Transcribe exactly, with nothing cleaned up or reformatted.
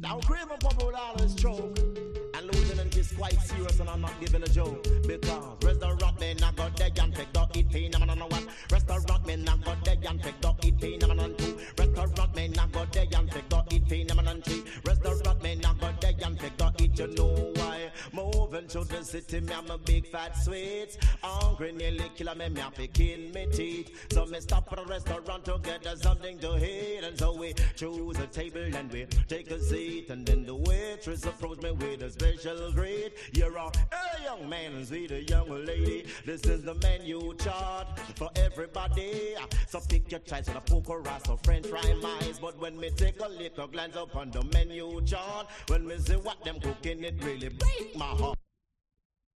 Now cream and pop would always choke. And Lieutenant is quite serious and I'm not giving a joke. Because restaurant men I got there and take don't eat pain, I'm not one. Restaurant men I got there and take don't eat pain, I'm not two. Restaurant men I got there and take don't eat pain, I'm not three. Restaurant men I got there and take don't eat, you know why. Moving to the city, me I'm a big fat sweets. Hungry nearly kill me, me have to kill me teeth. So me stop at a restaurant to get us something to eat. And so we choose a table and we take a seat. And then the waitress approached me with a special greet. You're a hey, young man, sweet a young lady. This is the menu chart for everybody. So pick your choice, a poker rice or French fry mice. But when me take a little glance up on the menu chart, when me see what them cooking, it really break my heart.